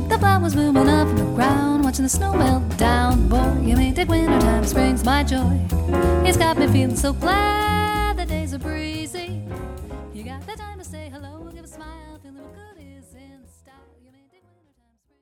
The flowers blooming up from the ground, watching the snow melt down. Boy, you may take winter time, spring's my joy. It's got me feeling so glad.